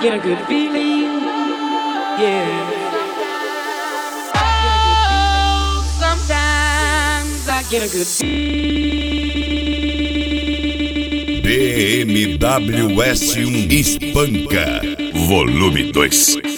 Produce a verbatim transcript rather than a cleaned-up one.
get a good feeling, yeah. Oh, sometimes I get a good feeling. B M W S um Espanca, volume dois.